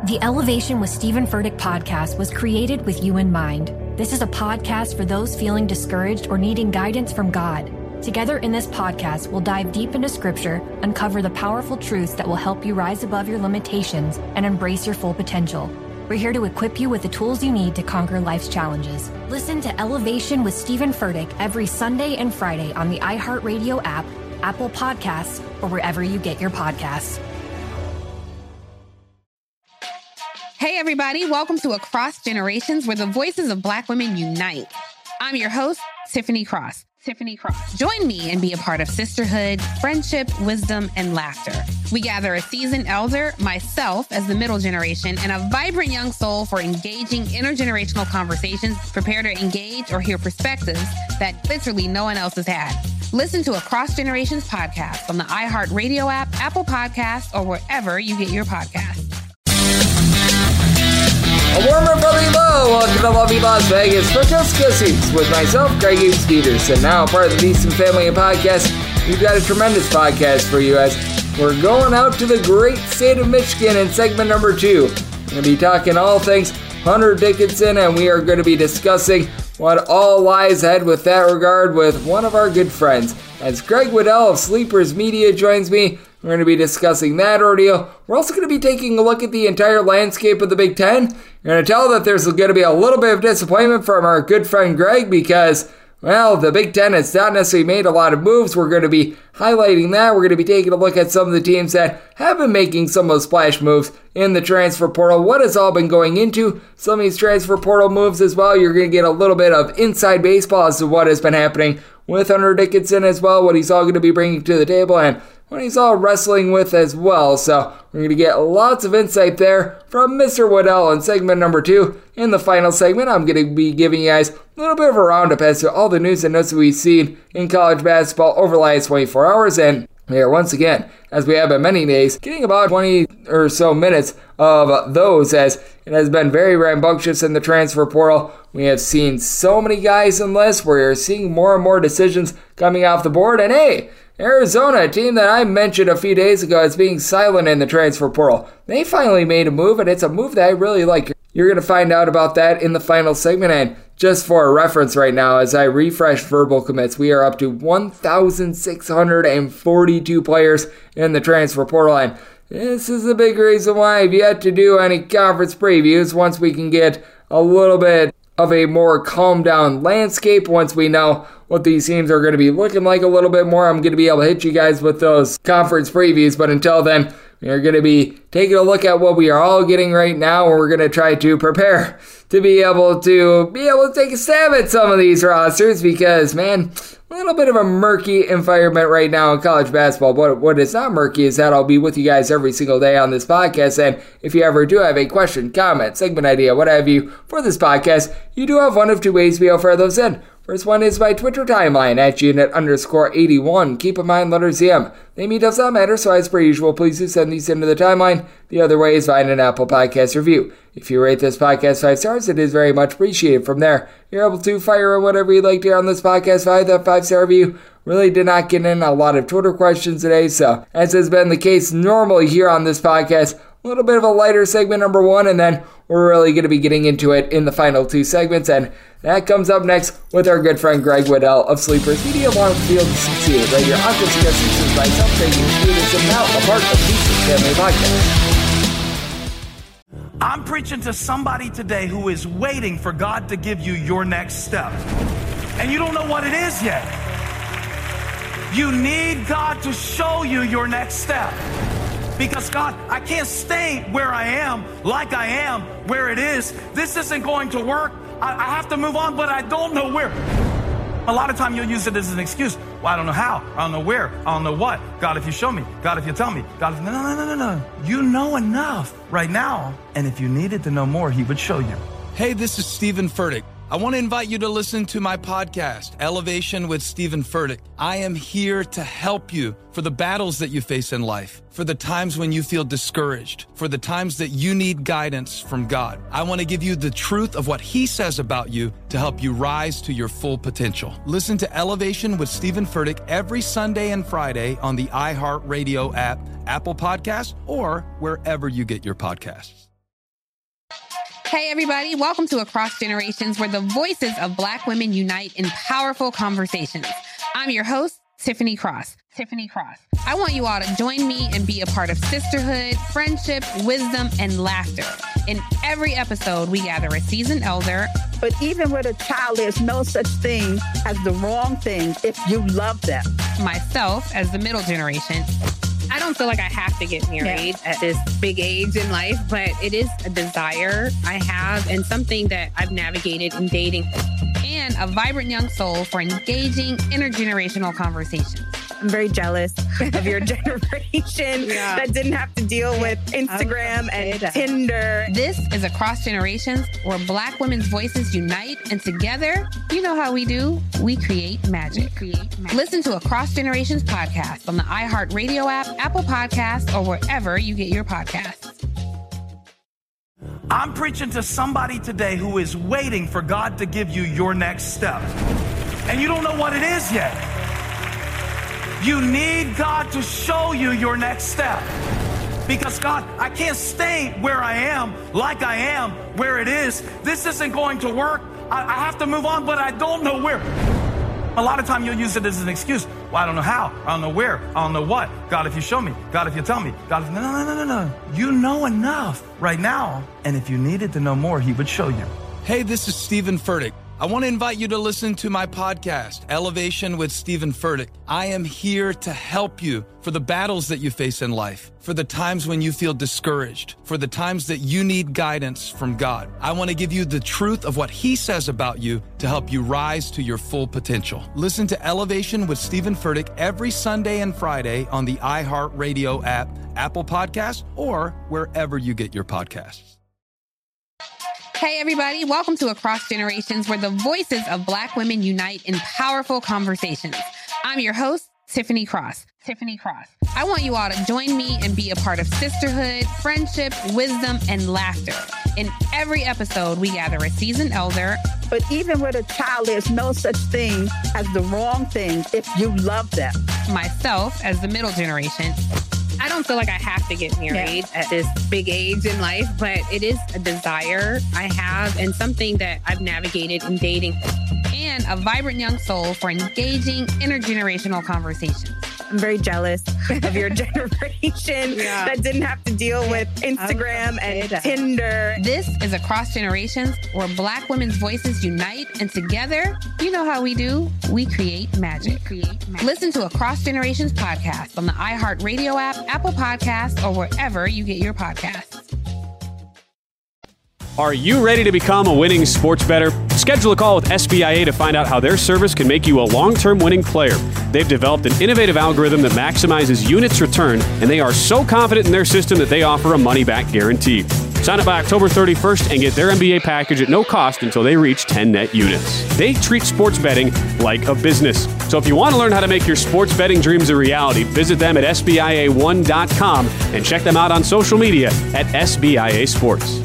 The Elevation with Stephen Furtick podcast was created with you in mind. This is a podcast for those feeling discouraged or needing guidance from God. Together in this podcast, we'll dive deep into Scripture, uncover the powerful truths that will help you rise above your limitations and embrace your full potential. We're here to equip you with the tools you need to conquer life's challenges. Listen to Elevation with Stephen Furtick every Sunday and Friday on the iHeartRadio app, Apple Podcasts, or wherever you get your podcasts. Hey, everybody. Welcome to Across Generations, where the voices of Black women unite. I'm your host, Tiffany Cross. Join me and be a part of sisterhood, friendship, wisdom, and laughter. We gather a seasoned elder, myself as the middle generation, and a vibrant young soul for engaging intergenerational conversations. Prepare to engage or hear perspectives that literally no one else has had. Listen to Across Generations podcast on the iHeartRadio app, Apple Podcasts, or wherever you get your podcasts. A warm and friendly hello, welcome to lovely Las Vegas for Just Kissings with myself, Greg Ames Peterson. Now part of the Decent Family and Podcast, we've got a tremendous podcast for you as we're going out to the great state of Michigan in segment number 2. We're going to be talking all things Hunter Dickinson, and we are going to be discussing what all lies ahead with that regard with one of our good friends. As Greg Waddell of Sleepers Media joins me, we're going to be discussing that ordeal. We're also going to be taking a look at the entire landscape of the Big Ten. You're going to tell that there's going to be a little bit of disappointment from our good friend Greg because, well, the Big Ten has not necessarily made a lot of moves. We're going to be highlighting that. We're going to be taking a look at some of the teams that have been making some of those splash moves in the transfer portal. What has all been going into some of these transfer portal moves as well. You're going to get a little bit of inside baseball as to what has been happening with Hunter Dickinson as well, what he's all going to be bringing to the table, and what he's all wrestling with as well. So we're going to get lots of insight there from Mr. Waddell in segment number 2. In the final segment, I'm going to be giving you guys a little bit of a roundup as to all the news and notes that we've seen in college basketball over the last 24 hours. And here, once again, as we have been many days, getting about 20 or so minutes of those as it has been very rambunctious in the transfer portal. We have seen so many guys enlist. We're seeing more and more decisions coming off the board. And hey, Arizona, a team that I mentioned a few days ago as being silent in the transfer portal, they finally made a move, and it's a move that I really like. You're going to find out about that in the final segment. And just for a reference right now, as I refresh verbal commits, we are up to 1,642 players in the transfer portal. And this is the big reason why I've yet to do any conference previews. Once we can get a little bit of a more calm down landscape, once we know what these teams are going to be looking like a little bit more, I'm going to be able to hit you guys with those conference previews. But until then, we are going to be taking a look at what we are all getting right now, and we're going to try to prepare to be able to take a stab at some of these rosters because, man, a little bit of a murky environment right now in college basketball. But what is not murky is that I'll be with you guys every single day on this podcast. And if you ever do have a question, comment, segment idea, what have you for this podcast, you do have one of two ways to be able to fire those in. First one is my Twitter timeline at unit_81. Keep in mind, letters M. Name me does not matter, so as per usual, please do send these into the timeline. The other way is via an Apple Podcast review. If you rate this podcast 5 stars, it is very much appreciated. From there, you're able to fire in whatever you'd like to hear on this podcast via that 5-star review. Really did not get in a lot of Twitter questions today, so as has been the case normally here on this podcast, a little bit of a lighter segment number 1, and then we're really going to be getting into it in the final 2 segments, and that comes up next with our good friend Greg Waddell of Sleepers Media, along with Field to Succeed, right here on Suggestions by Self-Taking Students, and now a part of the Decent Family Podcast. I'm preaching to somebody today who is waiting for God to give you your next step, and you don't know what it is yet. You need God to show you your next step. Because God, I can't stay where I am, like I am, where it is. This isn't going to work. I have to move on, but I don't know where. A lot of time you'll use it as an excuse. Well, I don't know how. I don't know where. I don't know what. God, if you show me. God, if you tell me. God, if... No. You know enough right now. And if you needed to know more, He would show you. Hey, this is Stephen Furtick. I want to invite you to listen to my podcast, Elevation with Stephen Furtick. I am here to help you for the battles that you face in life, for the times when you feel discouraged, for the times that you need guidance from God. I want to give you the truth of what He says about you to help you rise to your full potential. Listen to Elevation with Stephen Furtick every Sunday and Friday on the iHeartRadio app, Apple Podcasts, or wherever you get your podcasts. Hey, everybody. Welcome to Across Generations, where the voices of Black women unite in powerful conversations. I'm your host, Tiffany Cross. I want you all to join me and be a part of sisterhood, friendship, wisdom, and laughter. In every episode, we gather a seasoned elder. But even with a child, there's no such thing as the wrong thing if you love them. Myself as the middle generation. I don't feel like I have to get married at this big age in life, but it is a desire I have and something that I've navigated in dating. And a vibrant young soul for engaging intergenerational conversations. I'm very jealous of your generation that didn't have to deal with Instagram and Tinder. This is Across Generations, where Black women's voices unite, and together, you know how we do, we create magic. Listen to Across Generations podcast on the iHeartRadio app, Apple Podcasts, or wherever you get your podcasts. I'm preaching to somebody today who is waiting for God to give you your next step. And you don't know what it is yet. You need God to show you your next step. Because God, I can't stay where I am, like I am, where it is. This isn't going to work. I have to move on, but I don't know where. A lot of time you'll use it as an excuse. Well, I don't know how. I don't know where. I don't know what. God, if you show me. God, if you tell me. God, if... No. You know enough right now. And if you needed to know more, he would show you. Hey, this is Stephen Furtick. I want to invite you to listen to my podcast, Elevation with Stephen Furtick. I am here to help you for the battles that you face in life, for the times when you feel discouraged, for the times that you need guidance from God. I want to give you the truth of what he says about you to help you rise to your full potential. Listen to Elevation with Stephen Furtick every Sunday and Friday on the iHeartRadio app, Apple Podcasts, or wherever you get your podcasts. Hey, everybody. Welcome to Across Generations, where the voices of Black women unite in powerful conversations. I'm your host, Tiffany Cross. I want you all to join me and be a part of sisterhood, friendship, wisdom, and laughter. In every episode, we gather a seasoned elder. But even with a child, there's no such thing as the wrong thing if you love them. Myself as the middle generation. I don't feel like I have to get married at this big age in life, but it is a desire I have and something that I've navigated in dating. And a vibrant young soul for engaging intergenerational conversations. I'm very jealous of your generation that didn't have to deal with Instagram and Tinder. This is Across Generations, where Black women's voices unite, and together, you know how we do, we create magic. Listen to Across Generations podcast on the iHeartRadio app, Apple Podcasts, or wherever you get your podcasts. Are you ready to become a winning sports bettor? Schedule a call with SBIA to find out how their service can make you a long-term winning player. They've developed an innovative algorithm that maximizes units returned, and they are so confident in their system that they offer a money-back guarantee. Sign up by October 31st and get their NBA package at no cost until they reach 10 net units. They treat sports betting like a business. So if you want to learn how to make your sports betting dreams a reality, visit them at SBIA1.com and check them out on social media at SBIA Sports.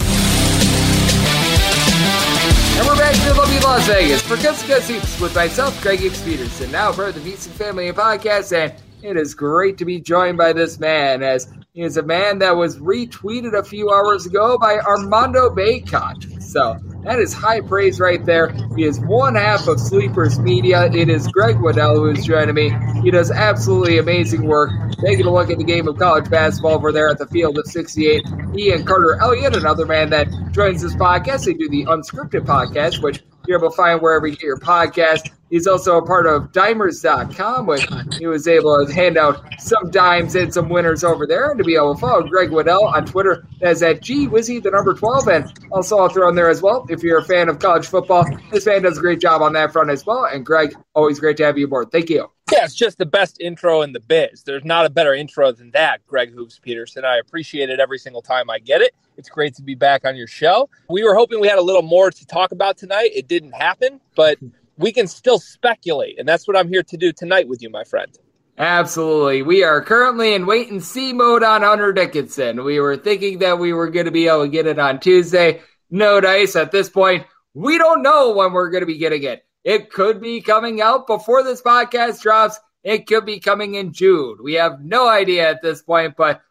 And we're back to lovely Las Vegas for Guts Hoops with myself, Greg Gibbs Peterson, now part of the Beats and Family Podcast, and it is great to be joined by this man, as he is a man that was retweeted a few hours ago by Armando Bacot. So that is high praise right there. He is one half of Sleepers Media. It is Greg Waddell who is joining me. He does absolutely amazing work, taking a look at the game of college basketball over there at the Field of 68. He and Carter Elliott, another man that joins this podcast, they do the Unscripted podcast, which you're able to find wherever you get your podcast. He's also a part of Dimers.com, which he was able to hand out some dimes and some winners over there. And to be able to follow Greg Waddell on Twitter, that's at GWizzy12. And also I'll throw in there as well, if you're a fan of college football, this man does a great job on that front as well. And Greg, always great to have you aboard. Thank you. Yeah, it's just the best intro in the biz. There's not a better intro than that, Greg Hoops Peterson. I appreciate it every single time I get it. It's great to be back on your show. We were hoping we had a little more to talk about tonight. It didn't happen, but we can still speculate, and that's what I'm here to do tonight with you, my friend. Absolutely. We are currently in wait-and-see mode on Hunter Dickinson. We were thinking that we were going to be able to get it on Tuesday. No dice. At this point, we don't know when we're going to be getting it. It could be coming out before this podcast drops. It could be coming in June. We have no idea at this point, but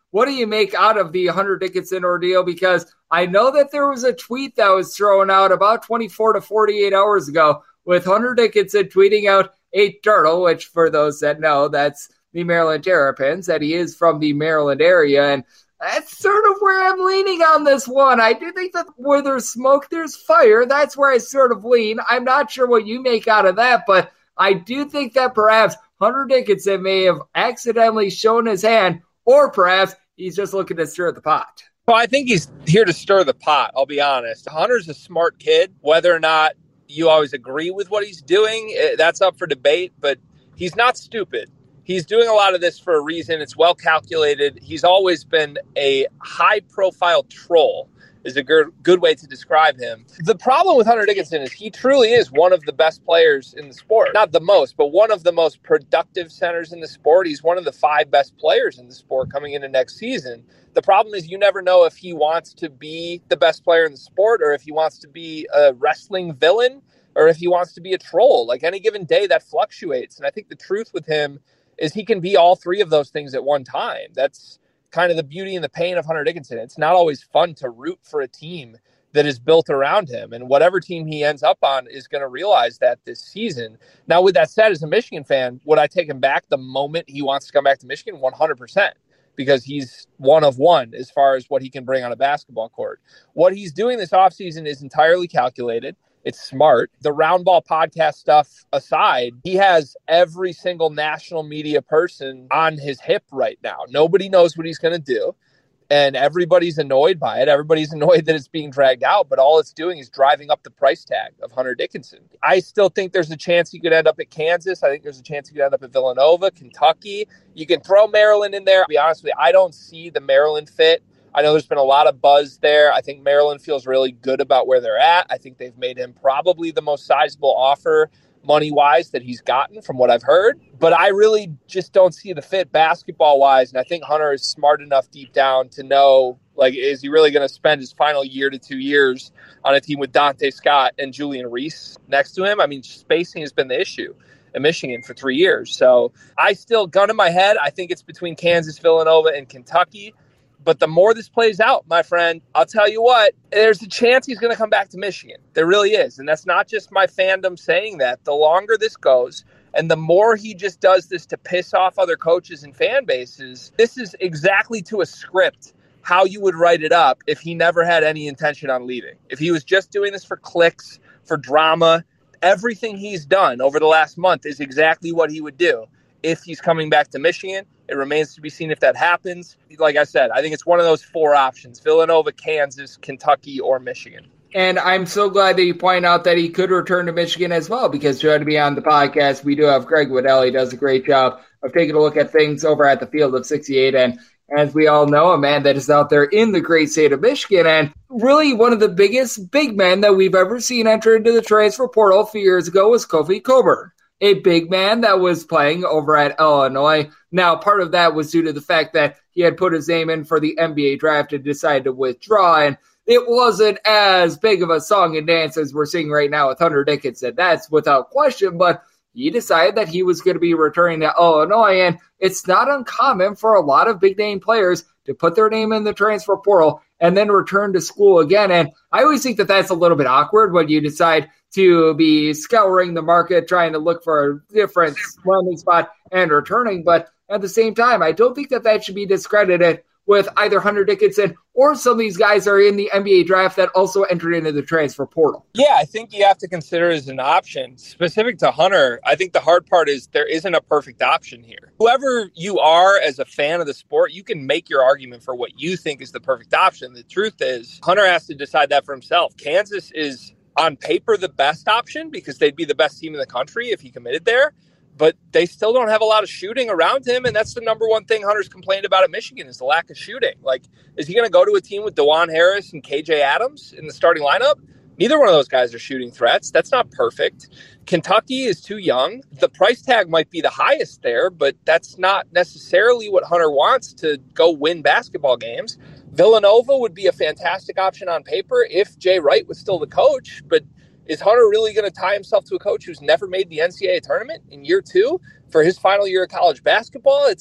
what do you make out of the Hunter Dickinson ordeal? Because I know that there was a tweet that was thrown out about 24 to 48 hours ago with Hunter Dickinson tweeting out a turtle, which for those that know, that's the Maryland Terrapins, that he is from the Maryland area. And that's sort of where I'm leaning on this one. I do think that where there's smoke, there's fire. That's where I sort of lean. I'm not sure what you make out of that, but I do think that perhaps Hunter Dickinson may have accidentally shown his hand, or perhaps he's just looking to stir the pot. Well, I think he's here to stir the pot, I'll be honest. Hunter's a smart kid. Whether or not you always agree with what he's doing, that's up for debate, but he's not stupid. He's doing a lot of this for a reason. It's well calculated. He's always been a high-profile troll, is a good way to describe him. The problem with Hunter Dickinson is he truly is one of the best players in the sport. Not the most, but one of the most productive centers in the sport. He's one of the 5 best players in the sport coming into next season. The problem is you never know if he wants to be the best player in the sport or if he wants to be a wrestling villain or if he wants to be a troll. Like any given day, that fluctuates. And I think the truth with him is he can be all 3 of those things at one time. That's kind of the beauty and the pain of Hunter Dickinson. It's not always fun to root for a team that is built around him. And whatever team he ends up on is going to realize that this season. Now, with that said, as a Michigan fan, would I take him back the moment he wants to come back to Michigan? 100%, because he's one of one as far as what he can bring on a basketball court. What he's doing this offseason is entirely calculated. It's smart. The Round Ball podcast stuff aside, he has every single national media person on his hip right now. Nobody knows what he's going to do, and everybody's annoyed by it. Everybody's annoyed that it's being dragged out, but all it's doing is driving up the price tag of Hunter Dickinson. I still think there's a chance he could end up at Kansas. I think there's a chance he could end up at Villanova, Kentucky. You can throw Maryland in there. To be honest with you, I don't see the Maryland fit. I know there's been a lot of buzz there. I think Maryland feels really good about where they're at. I think they've made him probably the most sizable offer money-wise that he's gotten from what I've heard. But I really just don't see the fit basketball-wise. And I think Hunter is smart enough deep down to know, like, is he really going to spend his final year to 2 years on a team with Dante Scott and Julian Reese next to him? I mean, spacing has been the issue in Michigan for 3 years. So I still, gun in my head, I think it's between Kansas, Villanova, and Kentucky. But the more this plays out, my friend, I'll tell you what, there's a chance he's going to come back to Michigan. There really is. And that's not just my fandom saying that. The longer this goes and the more he just does this to piss off other coaches and fan bases, this is exactly to a script how you would write it up if he never had any intention on leaving. If he was just doing this for clicks, for drama, everything he's done over the last month is exactly what he would do if he's coming back to Michigan. It remains to be seen if that happens. Like I said, I think it's one of those 4 options: Villanova, Kansas, Kentucky, or Michigan. And I'm so glad that you point out that he could return to Michigan as well, because trying to be on the podcast, we do have Greg Waddell. He does a great job of taking a look at things over at the Field of 68. And as we all know, a man that is out there in the great state of Michigan, and really one of the biggest big men that we've ever seen enter into the transfer portal a few years ago was Kofi Cockburn, a big man that was playing over at Illinois. Now, part of that was due to the fact that he had put his name in for the NBA draft and decided to withdraw, and it wasn't as big of a song and dance as we're seeing right now with Hunter Dickinson. That's without question, but he decided that he was going to be returning to Illinois, and it's not uncommon for a lot of big-name players to put their name in the transfer portal and then return to school again. And I always think that that's a little bit awkward when you decide to be scouring the market, trying to look for a different landing spot and returning. But at the same time, I don't think that that should be discredited with either Hunter Dickinson or some of these guys are in the NBA draft that also entered into the transfer portal. Yeah, I think you have to consider it as an option. Specific to Hunter, I think the hard part is there isn't a perfect option here. Whoever you are as a fan of the sport, you can make your argument for what you think is the perfect option. The truth is, Hunter has to decide that for himself. Kansas is on paper the best option because they'd be the best team in the country if he committed there. But they still don't have a lot of shooting around him, and that's the number one thing Hunter's complained about at Michigan is the lack of shooting. Like, is he going to go to a team with DeJuan Harris and KJ Adams in the starting lineup? Neither one of those guys are shooting threats. That's not perfect. Kentucky is too young. The price tag might be the highest there, but that's not necessarily what Hunter wants to go win basketball games. Villanova would be a fantastic option on paper if Jay Wright was still the coach, but is Hunter really going to tie himself to a coach who's never made the NCAA tournament in year 2 for his final year of college basketball? It's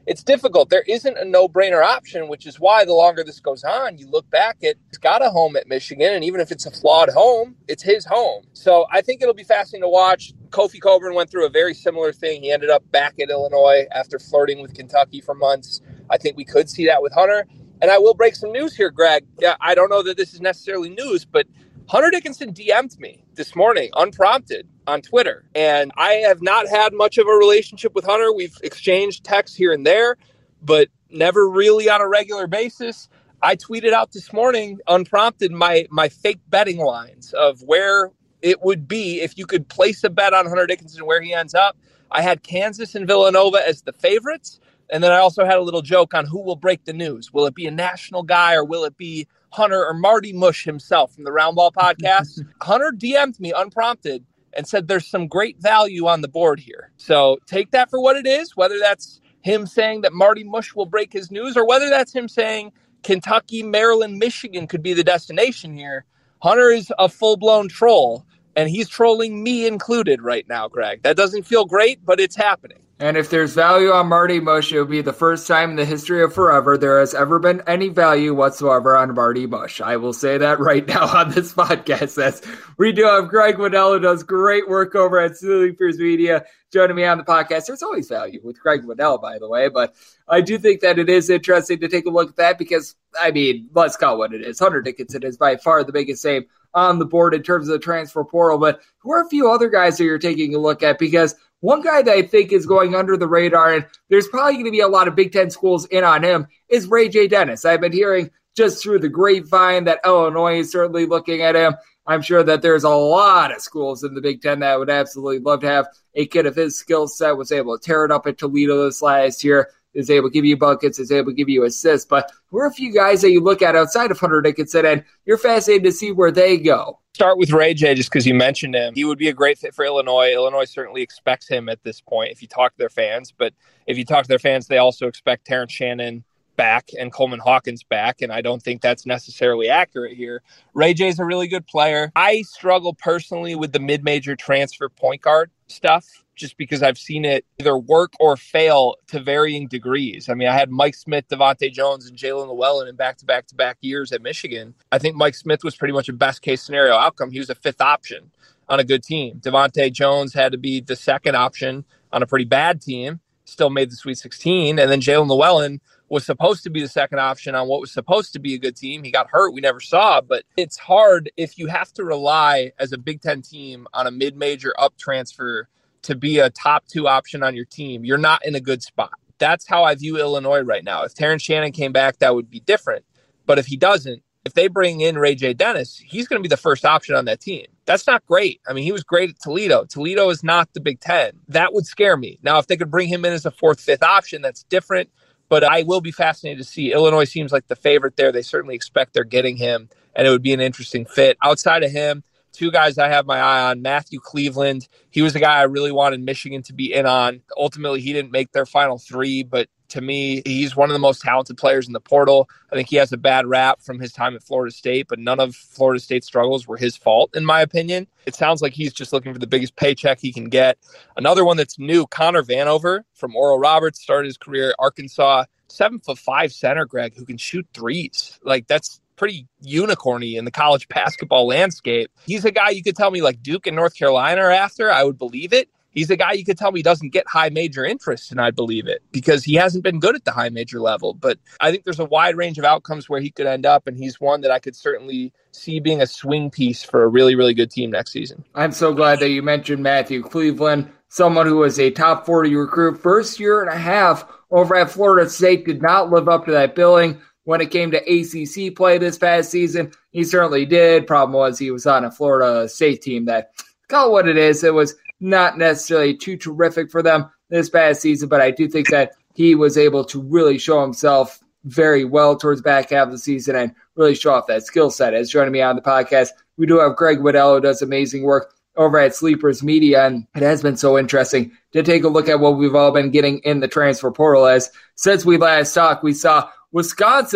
it's difficult. There isn't a no-brainer option, which is why the longer this goes on, you look back at, he's got a home at Michigan, and even if it's a flawed home, it's his home. So I think it'll be fascinating to watch. Kofi Cockburn went through a very similar thing. He ended up back at Illinois after flirting with Kentucky for months. I think we could see that with Hunter. And I will break some news here, Greg. Yeah, I don't know that this is necessarily news, but Hunter Dickinson DM'd me this morning, unprompted, on Twitter. And I have not had much of a relationship with Hunter. We've exchanged texts here and there, but never really on a regular basis. I tweeted out this morning, unprompted, my fake betting lines of where it would be if you could place a bet on Hunter Dickinson, where he ends up. I had Kansas and Villanova as the favorites. And then I also had a little joke on who will break the news. Will it be a national guy, or will it be Hunter or Marty Mush himself from the Roundball podcast? Hunter DM'd me unprompted and said there's some great value on the board here. So take that for what it is, whether that's him saying that Marty Mush will break his news, or whether that's him saying Kentucky, Maryland, Michigan could be the destination here. Hunter is a full-blown troll, and he's trolling me included right now, Greg. That doesn't feel great, but it's happening. And if there's value on Marty Mush, it would be the first time in the history of forever there has ever been any value whatsoever on Marty Mush. I will say that right now on this podcast. As we do have Greg Waddell, who does great work over at Sleepers Media, joining me on the podcast. There's always value with Greg Waddell, by the way, but I do think that it is interesting to take a look at that because, I mean, let's call it what it is. Hunter Dickinson is by far the biggest name on the board in terms of the transfer portal, but who are a few other guys that you're taking a look at? Because one guy that I think is going under the radar, and there's probably going to be a lot of Big Ten schools in on him, is Ray J. Dennis. I've been hearing just through the grapevine that Illinois is certainly looking at him. I'm sure that there's a lot of schools in the Big Ten that would absolutely love to have a kid of his skill set, was able to tear it up at Toledo this last year, is able to give you buckets, is able to give you assists. But who are a few guys that you look at outside of Hunter Dickinson, and you're fascinated to see where they go? Start with Ray J, just because you mentioned him. He would be a great fit for Illinois. Illinois certainly expects him at this point if you talk to their fans. But if you talk to their fans, they also expect Terrence Shannon back and Coleman Hawkins back, and I don't think that's necessarily accurate here. Ray J is a really good player. I struggle personally with the mid-major transfer point guard stuff, just because I've seen it either work or fail to varying degrees. I mean, I had Mike Smith, Devontae Jones, and Jalen Llewellyn in back-to-back years at Michigan. I think Mike Smith was pretty much a best-case scenario outcome. He was a fifth option on a good team. Devontae Jones had to be the second option on a pretty bad team, still made the Sweet 16. And then Jalen Llewellyn was supposed to be the second option on what was supposed to be a good team. He got hurt. We never saw, but it's hard if you have to rely as a Big Ten team on a mid-major up transfer to be a top two option on your team. You're not in a good spot. That's how I view Illinois right now. If Terrence Shannon came back, that would be different. But if he doesn't, if they bring in Ray J. Dennis, he's going to be the first option on that team. That's not great. I mean, he was great at Toledo. Toledo is not the Big Ten. That would scare me. Now, if they could bring him in as a fourth, fifth option, that's different. But I will be fascinated to see. Illinois seems like the favorite there. They certainly expect they're getting him, and it would be an interesting fit. Outside of him, two guys I have my eye on. Matthew Cleveland. He was a guy I really wanted Michigan to be in on. Ultimately, he didn't make their final three, but to me, he's one of the most talented players in the portal. I think he has a bad rap from his time at Florida State, but none of Florida State's struggles were his fault, in my opinion. It sounds like he's just looking for the biggest paycheck he can get. Another one that's new, Connor Vanover from Oral Roberts, started his career at Arkansas. 7'5" center, Greg, who can shoot threes. Like, that's pretty unicorny in the college basketball landscape. He's a guy you could tell me like Duke and North Carolina are after. I would believe it. He's a guy you could tell me doesn't get high major interest, and I'd believe it because he hasn't been good at the high major level. But I think there's a wide range of outcomes where he could end up, and he's one that I could certainly see being a swing piece for a really, really good team next season. I'm so glad that you mentioned Matthew Cleveland, someone who was a top 40 recruit. First year and a half over at Florida State, did not live up to that billing. When it came to ACC play this past season, he certainly did. Problem was he was on a Florida State team that, call it what it is, it was not necessarily too terrific for them this past season, but I do think that he was able to really show himself very well towards the back half of the season and really show off that skill set. As joining me on the podcast, we do have Greg Waddell, who does amazing work over at Sleepers Media, and it has been so interesting to take a look at what we've all been getting in the transfer portal. As since we last talked, we saw Wisconsin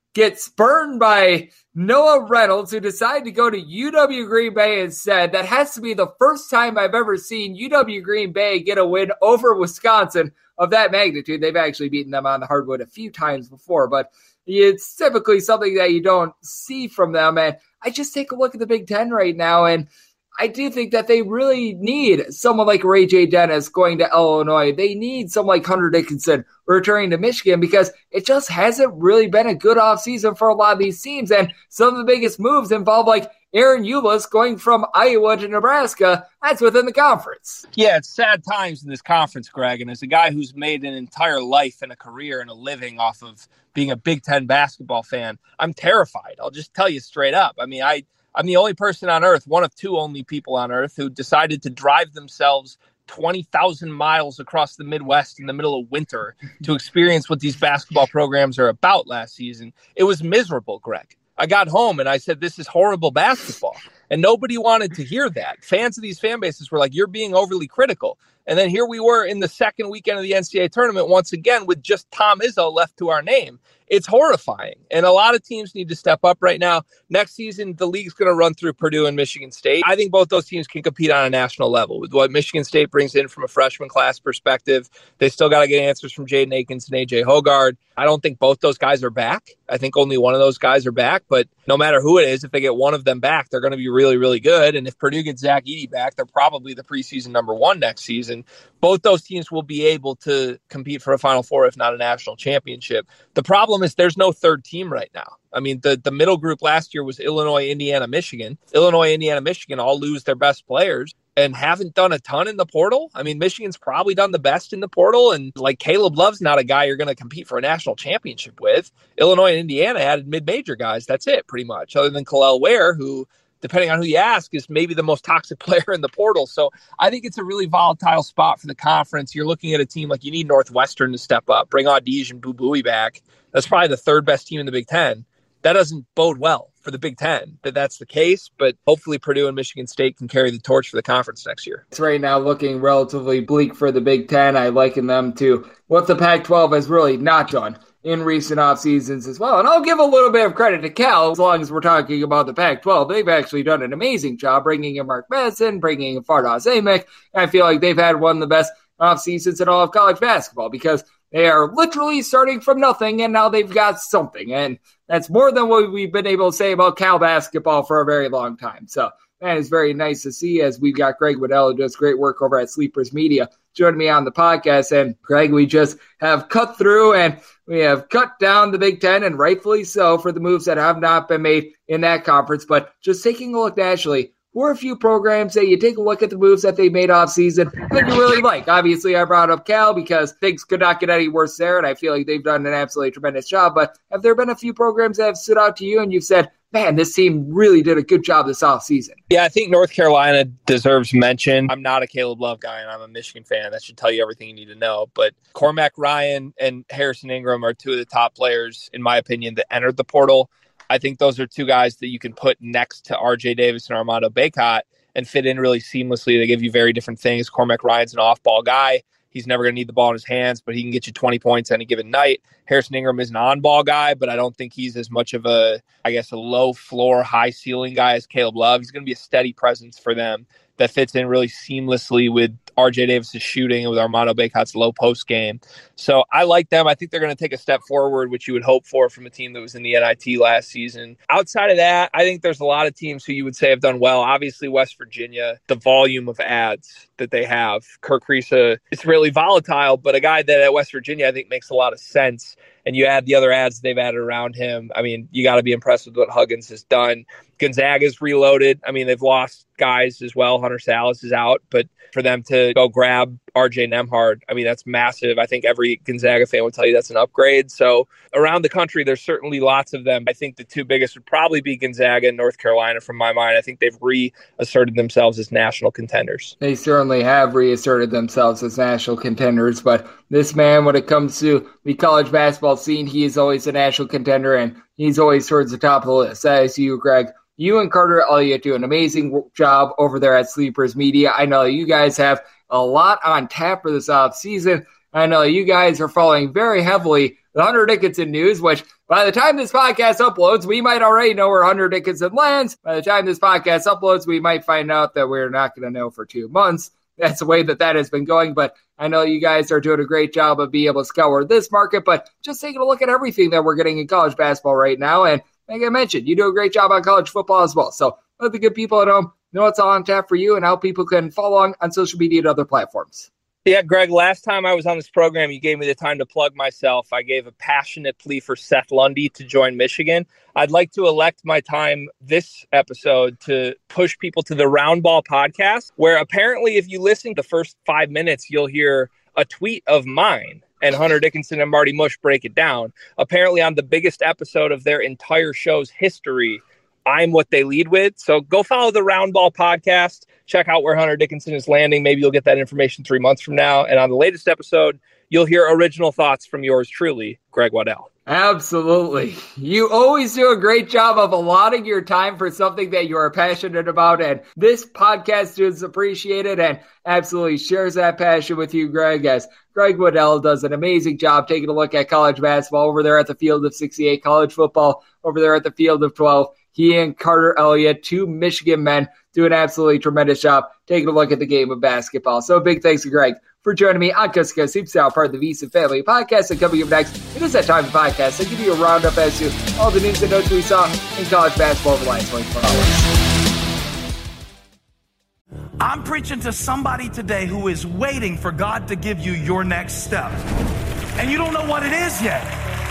get spurned by Noah Reynolds, who decided to go to UW Green Bay instead. That has to be the first time I've ever seen UW Green Bay get a win over Wisconsin of that magnitude. They've actually beaten them on the hardwood a few times before, but it's typically something that you don't see from them. And I just take a look at the Big Ten right now, and I do think that they really need someone like Ray J. Dennis going to Illinois. They need someone like Hunter Dickinson returning to Michigan, because it just hasn't really been a good offseason for a lot of these teams. And some of the biggest moves involve like Aaron Ulis going from Iowa to Nebraska. That's within the conference. Yeah, it's sad times in this conference, Greg. And as a guy who's made an entire life and a career and a living off of being a Big Ten basketball fan, I'm terrified. I'll just tell you straight up. I mean, I'm the only person on earth, one of two only people on earth, who decided to drive themselves 20,000 miles across the Midwest in the middle of winter to experience what these basketball programs are about last season. It was miserable, Greg. I got home and I said, this is horrible basketball. And nobody wanted to hear that. Fans of these fan bases were like, you're being overly critical. And then here we were in the second weekend of the NCAA tournament once again with just Tom Izzo left to our name. It's horrifying. And a lot of teams need to step up right now. Next season, the league's going to run through Purdue and Michigan State. I think both those teams can compete on a national level with what Michigan State brings in from a freshman class perspective. They still got to get answers from Jaden Akins and AJ Hoggard. I don't think both those guys are back. I think only one of those guys are back. But no matter who it is, if they get one of them back, they're going to be really, really good. And if Purdue gets Zach Edey back, they're probably the preseason number one next season. Both those teams will be able to compete for a Final Four, if not a national championship. The problem is there's no third team right now. I mean, the middle group last year was Illinois, Indiana, Michigan. Illinois, Indiana, Michigan all lose their best players and haven't done a ton in the portal. I mean, Michigan's probably done the best in the portal. And like Caleb Love's not a guy you're going to compete for a national championship with. Illinois and Indiana added mid-major guys. That's it, pretty much, other than Kalel Ware, who, depending on who you ask, is maybe the most toxic player in the portal. So I think it's a really volatile spot for the conference. You're looking at a team like you need Northwestern to step up, bring Audige and Boo-Buie back. That's probably the third best team in the Big Ten. That doesn't bode well for the Big Ten, that's the case. But hopefully Purdue and Michigan State can carry the torch for the conference next year. It's right now looking relatively bleak for the Big Ten. I liken them to what the Pac-12 has really not done in recent off seasons as well. And I'll give a little bit of credit to Cal, as long as we're talking about the Pac-12. They've actually done an amazing job bringing in Mark Madsen, bringing in Fardaws Aimaq. I feel like they've had one of the best off seasons in all of college basketball, because they are literally starting from nothing, and now they've got something. And that's more than what we've been able to say about Cal basketball for a very long time. So that is very nice to see, as we've got Greg Waddell, who does great work over at Sleepers Media, joining me on the podcast. And Greg, we just have cut through and we have cut down the Big Ten, and rightfully so, for the moves that have not been made in that conference. But just taking a look nationally, who are a few programs that you take a look at the moves that they made off season that you really like? Obviously, I brought up Cal because things could not get any worse there, and I feel like they've done an absolutely tremendous job. But have there been a few programs that have stood out to you and you've said, man, this team really did a good job this offseason? Yeah, I think North Carolina deserves mention. I'm not a Caleb Love guy, and I'm a Michigan fan. That should tell you everything you need to know. But Cormac Ryan and Harrison Ingram are two of the top players, in my opinion, that entered the portal. I think those are two guys that you can put next to RJ Davis and Armando Bacot and fit in really seamlessly. They give you very different things. Cormac Ryan's an off-ball guy. He's never going to need the ball in his hands, but he can get you 20 points any given night. Harrison Ingram is an on-ball guy, but I don't think he's as much of a low-floor, high-ceiling guy as Caleb Love. He's going to be a steady presence for them that fits in really seamlessly with RJ Davis's shooting and with Armando Bacot's low post game. So I like them. I think they're going to take a step forward, which you would hope for from a team that was in the NIT last season. Outside of that, I think there's a lot of teams who you would say have done well. Obviously, West Virginia, the volume of ads that they have. Kirk Kriisa is really volatile, but a guy that at West Virginia I think makes a lot of sense. And you add the other ads they've added around him. I mean, you got to be impressed with what Huggins has done. Gonzaga's reloaded. I mean, they've lost guys as well. Hunter Salas is out, but for them to go grab RJ Nembhard, I mean, that's massive. I think every Gonzaga fan would tell you that's an upgrade. So around the country, there's certainly lots of them. I think the two biggest would probably be Gonzaga and North Carolina from my mind. I think they've reasserted themselves as national contenders. They certainly have reasserted themselves as national contenders, but this man, when it comes to the college basketball scene, he is always a national contender, and he's always towards the top of the list. That is you, Greg. You and Carter Elliott do an amazing job over there at Sleepers Media. I know you guys have a lot on tap for this offseason. I know you guys are following very heavily with Hunter Dickinson news, which by the time this podcast uploads, we might already know where Hunter Dickinson lands. By the time this podcast uploads, we might find out that we're not going to know for 2 months. That's the way that has been going, but I know you guys are doing a great job of being able to scour this market, but just taking a look at everything that we're getting in college basketball right now. And like I mentioned, you do a great job on college football as well. So let the good people at home know what's on tap for you and how people can follow along on social media and other platforms. Yeah, Greg, last time I was on this program, you gave me the time to plug myself. I gave a passionate plea for Seth Lundy to join Michigan. I'd like to elect my time this episode to push people to the Round Ball podcast, where apparently if you listen to the first 5 minutes, you'll hear a tweet of mine and Hunter Dickinson and Marty Mush break it down. Apparently on the biggest episode of their entire show's history, I'm what they lead with. So go follow the Round Ball podcast. Check out where Hunter Dickinson is landing. Maybe you'll get that information 3 months from now. And on the latest episode, you'll hear original thoughts from yours truly, Greg Waddell. Absolutely. You always do a great job of allotting your time for something that you are passionate about. And this podcast is appreciated and absolutely shares that passion with you, Greg, as Greg Waddell does an amazing job taking a look at college basketball over there at the Field of 68, college football over there at the Field of 12. He and Carter Elliott, 2 Michigan men, do an absolutely tremendous job taking a look at the game of basketball. So big thanks to Greg for joining me on Coast to Coast Hoops, now part of the VSiN Family Podcast. And coming up next, it is that time of the podcast. I give you a roundup as to all the news and notes we saw in college basketball over the last 24 hours. I'm preaching to somebody today who is waiting for God to give you your next step. And you don't know what it is yet.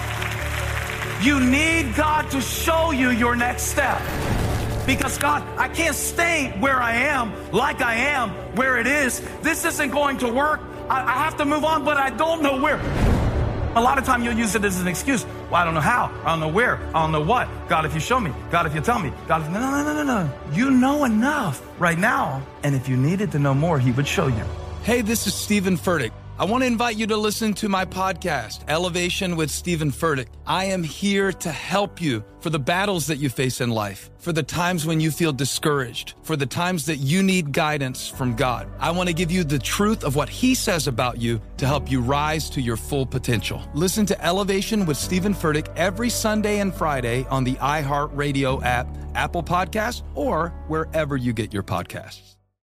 You need God to show you your next step. Because God, I can't stay where I am, like I am, where it is. This isn't going to work. I have to move on, but I don't know where. A lot of time you'll use it as an excuse. Well, I don't know how. I don't know where. I don't know what. God, if you show me. God, if you tell me. God, if... No. You know enough right now. And if you needed to know more, he would show you. Hey, this is Stephen Furtick. I want to invite you to listen to my podcast, Elevation with Stephen Furtick. I am here to help you for the battles that you face in life, for the times when you feel discouraged, for the times that you need guidance from God. I want to give you the truth of what He says about you to help you rise to your full potential. Listen to Elevation with Stephen Furtick every Sunday and Friday on the iHeartRadio app, Apple Podcasts, or wherever you get your podcasts.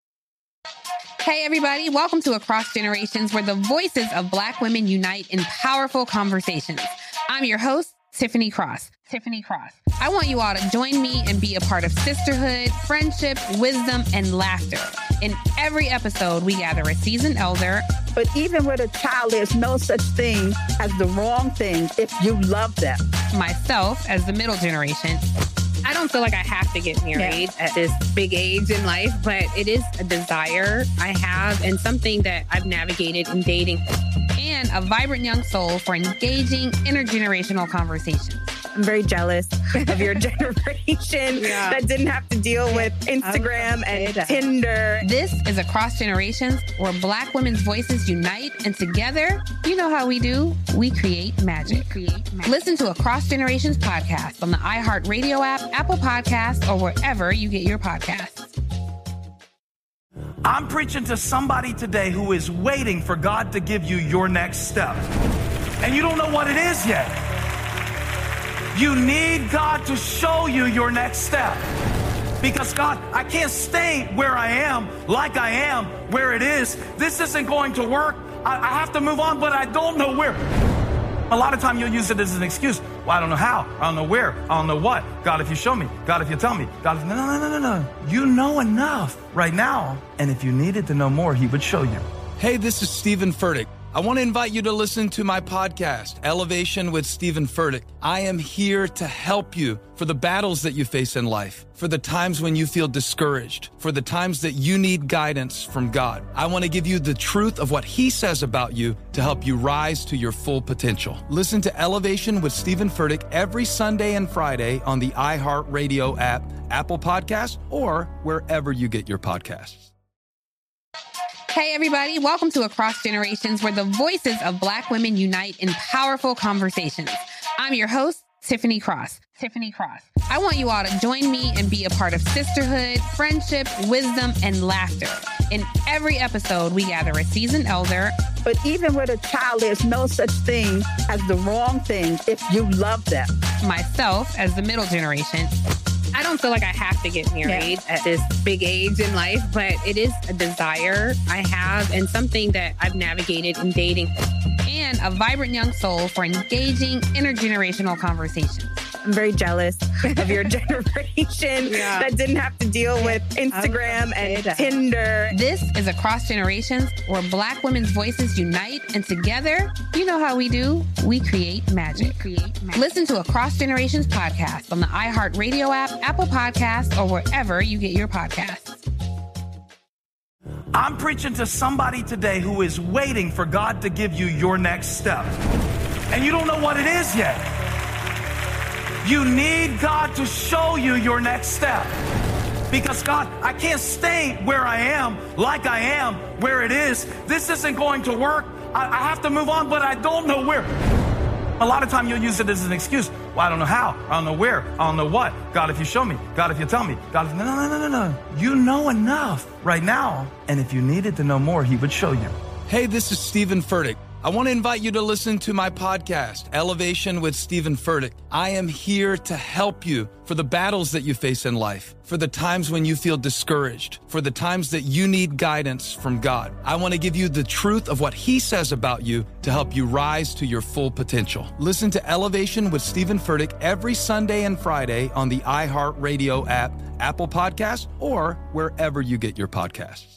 Hey, everybody. Welcome to Across Generations, where the voices of Black women unite in powerful conversations. I'm your host, Tiffany Cross. I want you all to join me and be a part of sisterhood, friendship, wisdom, and laughter. In every episode, we gather a seasoned elder. But even with a child, there's no such thing as the wrong thing if you love them. Myself as the middle generation. I don't feel like I have to get married at this big age in life, but it is a desire I have and something that I've navigated in dating. And a vibrant young soul for engaging intergenerational conversations. I'm very jealous of your generation that didn't have to deal with Instagram and Tinder. This is Across Generations, where Black women's voices unite, and together, you know how we do, we create magic. Listen to Across Generations podcast on the iHeartRadio app, Apple Podcasts, or wherever you get your podcasts. I'm preaching to somebody today who is waiting for God to give you your next step. And you don't know what it is yet. You need God to show you your next step. Because God, I can't stay where I am, like I am, where it is. This isn't going to work. I have to move on, but I don't know where. A lot of time you'll use it as an excuse. Well, I don't know how. I don't know where. I don't know what. God, if you show me. God, if you tell me. God, if... No. You know enough right now. And if you needed to know more, he would show you. Hey, this is Stephen Furtick. I want to invite you to listen to my podcast, Elevation with Stephen Furtick. I am here to help you for the battles that you face in life, for the times when you feel discouraged, for the times that you need guidance from God. I want to give you the truth of what He says about you to help you rise to your full potential. Listen to Elevation with Stephen Furtick every Sunday and Friday on the iHeartRadio app, Apple Podcasts, or wherever you get your podcasts. Hey, everybody. Welcome to Across Generations, where the voices of Black women unite in powerful conversations. I'm your host, Tiffany Cross. I want you all to join me and be a part of sisterhood, friendship, wisdom, and laughter. In every episode, we gather a seasoned elder. But even with a child, there's no such thing as the wrong thing if you love them. Myself, as the middle generation, I don't feel like I have to get married at this big age in life, but it is a desire I have and something that I've navigated in dating. and a vibrant young soul for engaging intergenerational conversations. I'm very jealous of your generation that didn't have to deal with Instagram and Tinder. This is Across Generations, where Black women's voices unite, and together, you know how we do, we create magic. Listen to Across Generations podcast on the iHeartRadio app, Apple Podcasts, or wherever you get your podcasts. I'm preaching to somebody today who is waiting for God to give you your next step. And you don't know what it is yet. You need God to show you your next step. Because God, I can't stay where I am, like I am, where it is. This isn't going to work. I have to move on, but I don't know where. A lot of time you'll use it as an excuse. Well, I don't know how. I don't know where. I don't know what. God, if you show me. God, if you tell me. God, if... No. You know enough right now. And if you needed to know more, he would show you. Hey, this is Stephen Furtick. I want to invite you to listen to my podcast, Elevation with Stephen Furtick. I am here to help you for the battles that you face in life, for the times when you feel discouraged, for the times that you need guidance from God. I want to give you the truth of what he says about you to help you rise to your full potential. Listen to Elevation with Stephen Furtick every Sunday and Friday on the iHeartRadio app, Apple Podcasts, or wherever you get your podcasts.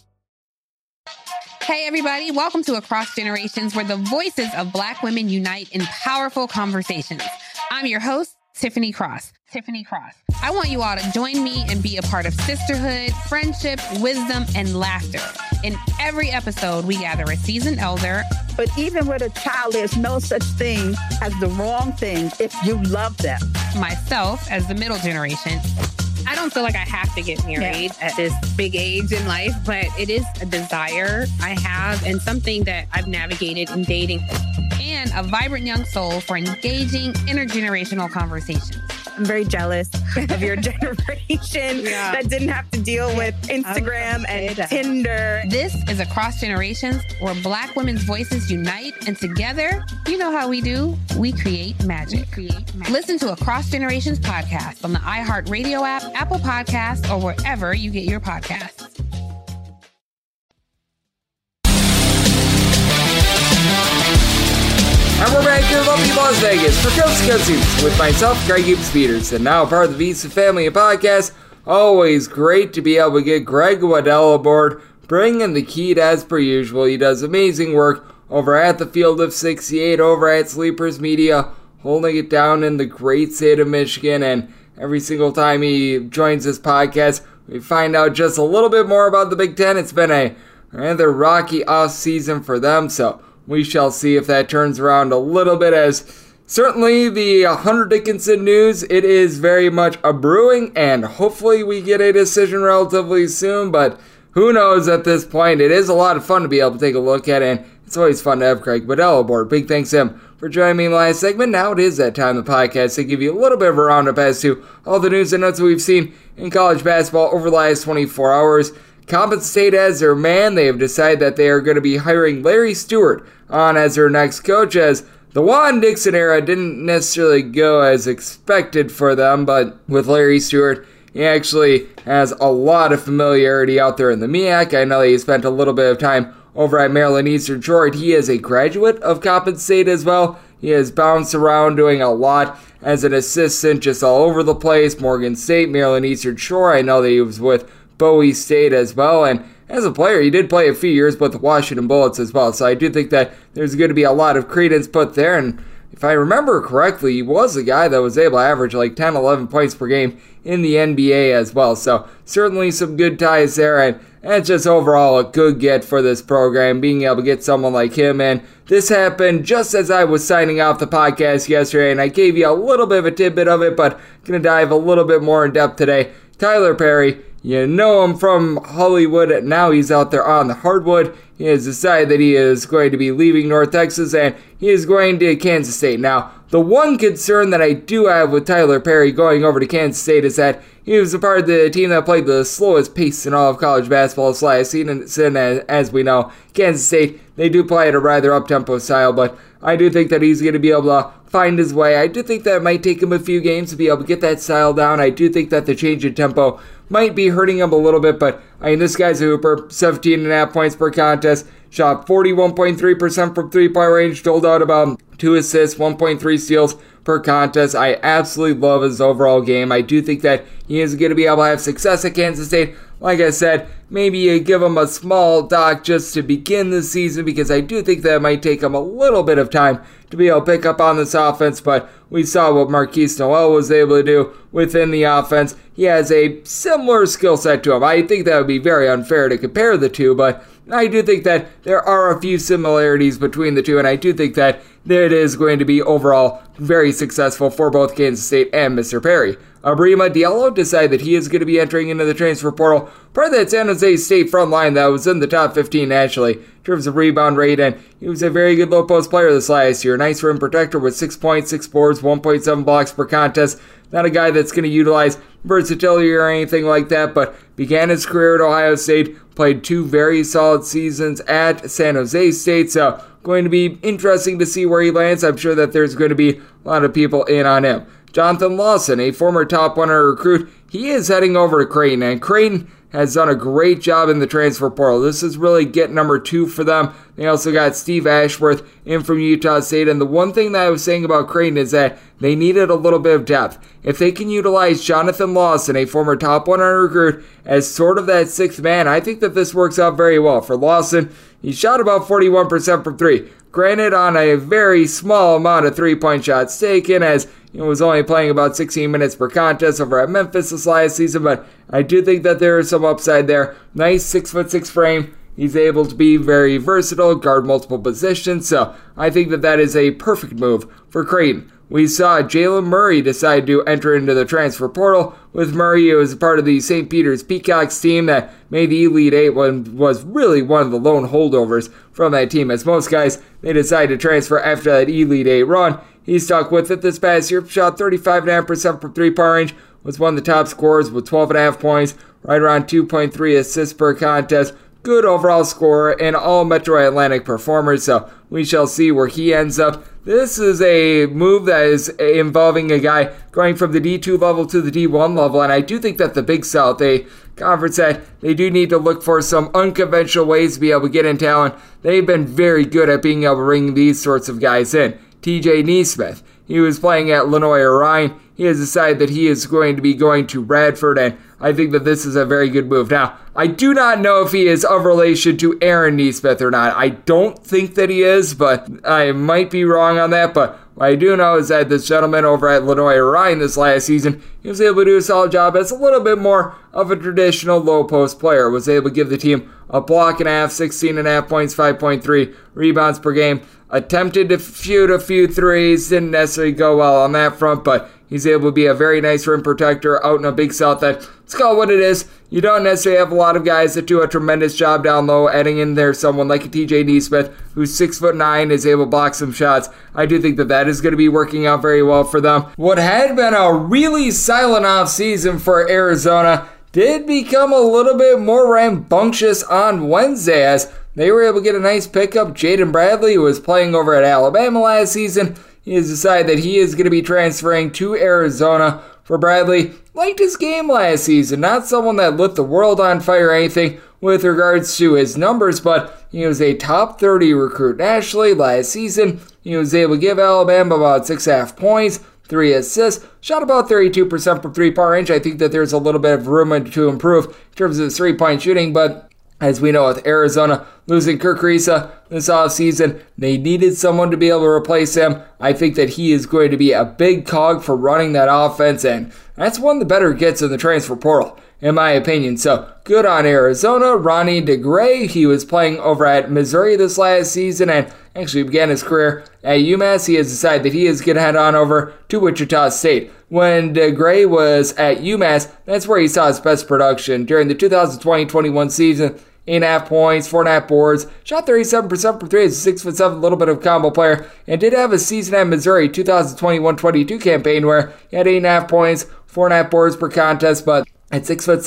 Hey, everybody. Welcome to Across Generations, where the voices of Black women unite in powerful conversations. I'm your host, Tiffany Cross. I want you all to join me and be a part of sisterhood, friendship, wisdom, and laughter. In every episode, we gather a seasoned elder. But even with a child, there's no such thing as the wrong thing if you love them. Myself, as the middle generation. I don't feel like I have to get married at this big age in life, but it is a desire I have and something that I've navigated in dating. And a vibrant young soul for engaging intergenerational conversations. I'm very jealous of your generation that didn't have to deal with Instagram and Tinder. This is Across Generations, where Black women's voices unite, and together, you know how we do, we create magic. Listen to Across Generations podcast on the iHeartRadio app, Apple Podcasts, or wherever you get your podcasts. And we're back here in lovely Las Vegas for Coast to Coast Hoops with myself, Greg Hoops Peterson, now part of the Visa Family Podcast. Always great to be able to get Greg Waddell aboard, bringing the heat as per usual. He does amazing work over at the Field of 68, over at Sleepers Media, holding it down in the great state of Michigan. And every single time he joins this podcast, we find out just a little bit more about the Big Ten. It's been a rather rocky off season for them, so we shall see if that turns around a little bit, as certainly the Hunter Dickinson news, it is very much a brewing, and hopefully we get a decision relatively soon, but who knows at this point. It is a lot of fun to be able to take a look at, and it's always fun to have Greg Waddell aboard. Big thanks to him for joining me in the last segment. Now it is that time of the podcast to give you a little bit of a roundup as to all the news and notes that we've seen in college basketball over the last 24 hours. Coppin State as their man. They have decided that they are going to be hiring Larry Stewart on as their next coach, as the Juan Dixon era didn't necessarily go as expected for them, but with Larry Stewart, he actually has a lot of familiarity out there in the MEAC. I know he spent a little bit of time over at Maryland Eastern Shore. He is a graduate of Coppin State as well. He has bounced around doing a lot as an assistant just all over the place. Morgan State, Maryland Eastern Shore. I know that he was with Bowie State as well, and as a player, he did play a few years with the Washington Bullets as well, so I do think that there's going to be a lot of credence put there, and if I remember correctly, he was a guy that was able to average like 10, 11 points per game in the NBA as well, so certainly some good ties there, and it's just overall a good get for this program, being able to get someone like him in. This happened just as I was signing off the podcast yesterday, and I gave you a little bit of a tidbit of it, but I'm going to dive a little bit more in depth today. Tyler Perry, you know him from Hollywood. Now he's out there on the hardwood. He has decided that he is going to be leaving North Texas, and he is going to Kansas State. Now, the one concern that I do have with Tyler Perry going over to Kansas State is that he was a part of the team that played the slowest pace in all of college basketball this last season. As we know, Kansas State, they do play at a rather up-tempo style, but I do think that he's going to be able to find his way. I do think that it might take him a few games to be able to get that style down. I do think that the change in tempo might be hurting him a little bit, but I mean, this guy's a hooper. 17.5 points per contest, shot 41.3% from three-point range, doled out about 2 assists, 1.3 steals per contest. I absolutely love his overall game. I do think that he is going to be able to have success at Kansas State. Like I said, maybe you give him a small dock just to begin the season, because I do think that it might take him a little bit of time to be able to pick up on this offense, but we saw what Marquise Noel was able to do within the offense. He has a similar skill set to him. I think that would be very unfair to compare the two, but I do think that there are a few similarities between the two, and I do think that it is going to be overall very successful for both Kansas State and Mr. Perry. Abrima Diallo decided that he is going to be entering into the transfer portal. Part of that San Jose State front line that was in the top 15 nationally in terms of rebound rate, and he was a very good low post player this last year. Nice rim protector with 6 points, 6 boards, 1.7 blocks per contest. Not a guy that's going to utilize versatility or anything like that, but began his career at Ohio State, played 2 very solid seasons at San Jose State, so going to be interesting to see where he lands. I'm sure that there's going to be a lot of people in on him. Jonathan Lawson, a former top 100 recruit, he is heading over to Creighton, and Creighton has done a great job in the transfer portal. This is really get number 2 for them. They also got Steve Ashworth in from Utah State, and the one thing that I was saying about Creighton is that they needed a little bit of depth. If they can utilize Jonathan Lawson, a former top 100 recruit, as sort of that 6th man, I think that this works out very well. For Lawson, he shot about 41% from 3. Granted, on a very small amount of 3-point shots taken, as he was only playing about 16 minutes per contest over at Memphis this last season, but I do think that there is some upside there. Nice 6'6" frame. He's able to be very versatile, guard multiple positions, so I think that that is a perfect move for Creighton. We saw Jalen Murray decide to enter into the transfer portal. With Murray, it was part of the St. Peter's Peacocks team that made the Elite Eight, was really one of the lone holdovers from that team. As most guys, they decided to transfer after that Elite Eight run. He stuck with it this past year, shot 35.5% from three-point range, was one of the top scorers with 12.5 points, right around 2.3 assists per contest. Good overall scorer and all Metro Atlantic performers, so we shall see where he ends up. This is a move that is involving a guy going from the D2 level to the D1 level, and I do think that the Big South, a conference that they do need to look for some unconventional ways to be able to get in talent. They've been very good at being able to bring these sorts of guys in. TJ Neesmith, he was playing at Lenoir Rhine. He has decided that he is going to be going to Radford, and I think that this is a very good move. Now, I do not know if he is of relation to Aaron Neesmith or not. I don't think that he is, but I might be wrong on that. But what I do know is that this gentleman over at Lenoir Rhine this last season, he was able to do a solid job as a little bit more of a traditional low post player. Was able to give the team a block and a half, 16.5 points, 5.3 rebounds per game. Attempted to shoot a few threes, didn't necessarily go well on that front, but he's able to be a very nice rim protector out in a Big South that, let's call it what it is. You don't necessarily have a lot of guys that do a tremendous job down low, adding in there someone like a TJ Neesmith, who's 6'9", is able to block some shots. I do think that that is going to be working out very well for them. What had been a really silent off season for Arizona did become a little bit more rambunctious on Wednesday, as they were able to get a nice pickup. Jaden Bradley, who was playing over at Alabama last season, he has decided that he is going to be transferring to Arizona. For Bradley, liked his game last season. Not someone that lit the world on fire or anything with regards to his numbers, but he was a top 30 recruit nationally last season. He was able to give Alabama about 6.5 points, 3 assists, shot about 32% from three-point range. I think that there's a little bit of room to improve in terms of his three-point shooting, but as we know, with Arizona losing Kirk Risa this offseason, they needed someone to be able to replace him. I think that he is going to be a big cog for running that offense, and that's one of the better gets in the transfer portal, in my opinion. So, good on Arizona. Ronnie DeGray, he was playing over at Missouri this last season and actually began his career at UMass. He has decided that he is going to head on over to Wichita State. When DeGray was at UMass, that's where he saw his best production during the 2020-21 season. 8.5 points, 4.5 boards, shot 37% from 3 as a 6'7", little bit of a combo player, and did have a season at Missouri 2021-22 campaign where he had 8.5 points, 4.5 boards per contest, but At 6'7",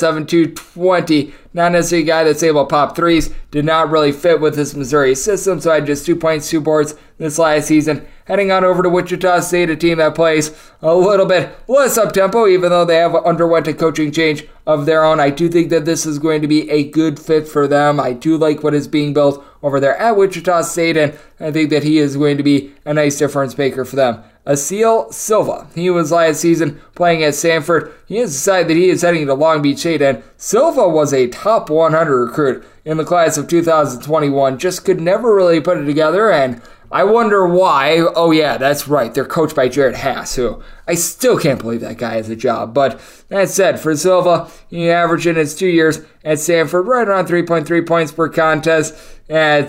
220, not necessarily a guy that's able to pop threes, did not really fit with this Missouri system, so I had just 2 points, 2 boards this last season. Heading on over to Wichita State, a team that plays a little bit less up-tempo, even though they have underwent a coaching change of their own. I do think that this is going to be a good fit for them. I do like what is being built over there at Wichita State, and I think that he is going to be a nice difference maker for them. Asil Silva. He was last season playing at Sanford. He has decided that he is heading to Long Beach State, and Silva was a top 100 recruit in the class of 2021. Just could never really put it together, and I wonder why. Oh yeah, that's right. They're coached by Jared Haas, who I still can't believe that guy has a job. But that said, for Silva, he averaged in his 2 years at Sanford right around 3.3 points per contest. At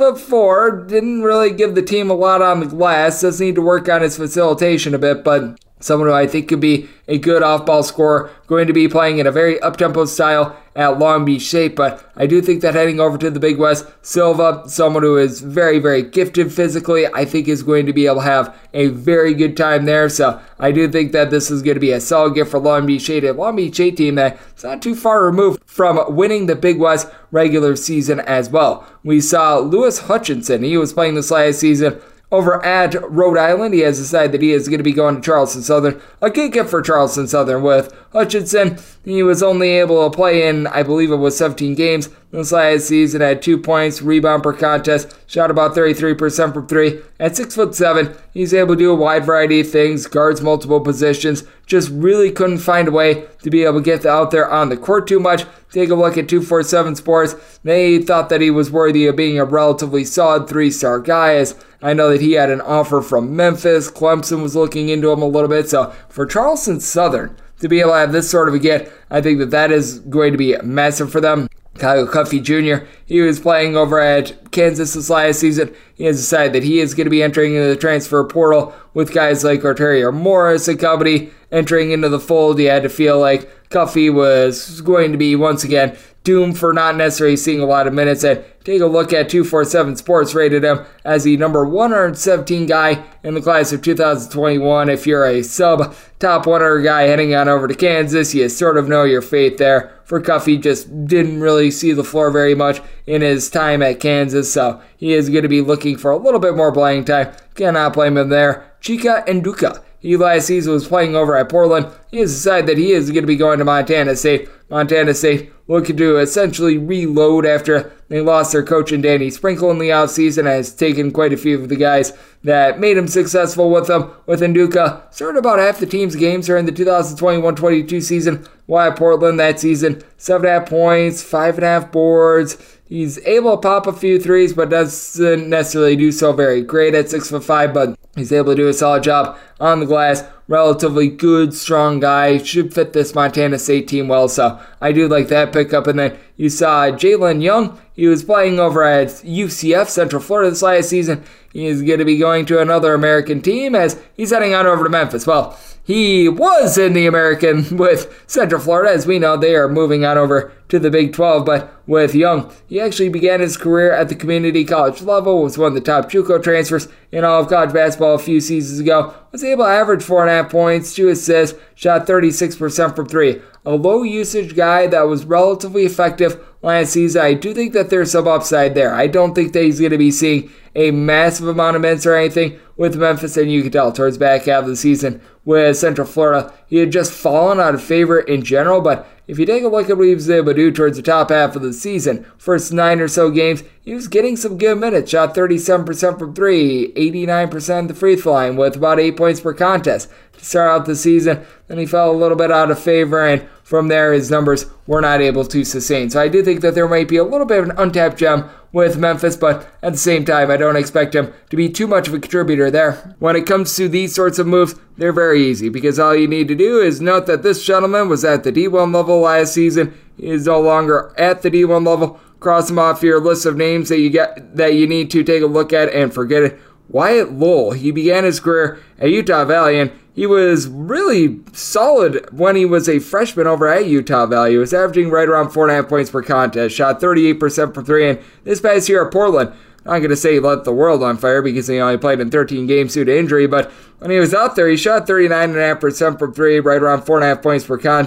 6'4", didn't really give the team a lot on the glass. Does need to work on his facilitation a bit, but someone who I think could be a good off-ball scorer, going to be playing in a very up-tempo style at Long Beach State, but I do think that heading over to the Big West, Silva, someone who is very, very gifted physically, I think is going to be able to have a very good time there, so I do think that this is going to be a solid gift for Long Beach State, a Long Beach State team that's not too far removed from winning the Big West regular season as well. We saw Lewis Hutchinson, he was playing this last season over at Rhode Island. He has decided that he is going to be going to Charleston Southern. A good gift for Charleston Southern with Hutchinson. He was only able to play in, I believe it was 17 games this last season, had 2 points, rebound per contest, shot about 33% from three. At 6'7", he's able to do a wide variety of things, guards multiple positions, just really couldn't find a way to be able to get out there on the court too much. Take a look at 247 Sports. They thought that he was worthy of being a relatively solid 3-star guy, as I know that he had an offer from Memphis. Clemson was looking into him a little bit. So for Charleston Southern to be able to have this sort of a get, I think that that is going to be massive for them. Kyle Cuffey Jr., he was playing over at Kansas this last season. He has decided that he is going to be entering into the transfer portal with guys like Arterio Morris and company entering into the fold. You had to feel like Cuffey was going to be, once again, doomed for not necessarily seeing a lot of minutes. And take a look at 247 Sports rated him as the number 117 guy in the class of 2021. If you're a sub-top 100 guy heading on over to Kansas, you sort of know your fate there. For Cuffey, just didn't really see the floor very much in his time at Kansas, so he is going to be looking for a little bit more playing time. Cannot blame him there. Chika Nduka. He last season was playing over at Portland. He has decided that he is going to be going to Montana State. Montana State looking to essentially reload after they lost their coach in Danny Sprinkle in the offseason, has taken quite a few of the guys that made him successful with them. With Nduka, started about half the team's games during the 2021-22 season. While at Portland that season, 7.5 points, 5.5 boards. He's able to pop a few threes, but doesn't necessarily do so very great at 6'5", but he's able to do a solid job on the glass. Relatively good, strong guy. Should fit this Montana State team well, so I do like that pickup. And then you saw Jalen Young. He was playing over at UCF, Central Florida this last season. He is going to be going to another American team as he's heading on over to Memphis. Well, he was in the American with Central Florida. As we know, they are moving on over to the Big 12, but with Young, he actually began his career at the community college level, was one of the top JUCO transfers in all of college basketball a few seasons ago, was able to average 4.5 points, 2 assists, shot 36% from three. A low usage guy that was relatively effective last season. I do think that there's some upside there. I don't think that he's going to be seeing a massive amount of minutes or anything with Memphis, and you can tell towards the back half of the season with Central Florida, he had just fallen out of favor in general, but if you take a look at what he was able to do towards the top half of the season, first 9 or so games, he was getting some good minutes, shot 37% from three, 89% at the free throw line with about 8 points per contest to start out the season. Then he fell a little bit out of favor, and from there his numbers were not able to sustain. So I do think that there might be a little bit of an untapped gem with Memphis, but at the same time, I don't expect him to be too much of a contributor there. When it comes to these sorts of moves, they're very easy, because all you need to do is note that this gentleman was at the D1 level last season. He is no longer at the D1 level. Cross him off your list of names that you need to take a look at and forget it. Wyatt Lowell, he began his career at Utah Valley, and he was really solid when he was a freshman over at Utah Valley. He was averaging right around 4.5 points per contest, shot 38% from three, and this past year at Portland, I'm not going to say he lit the world on fire because he only played in 13 games due to injury, but when he was out there, he shot 39.5% from three, right around 4.5 points per contest.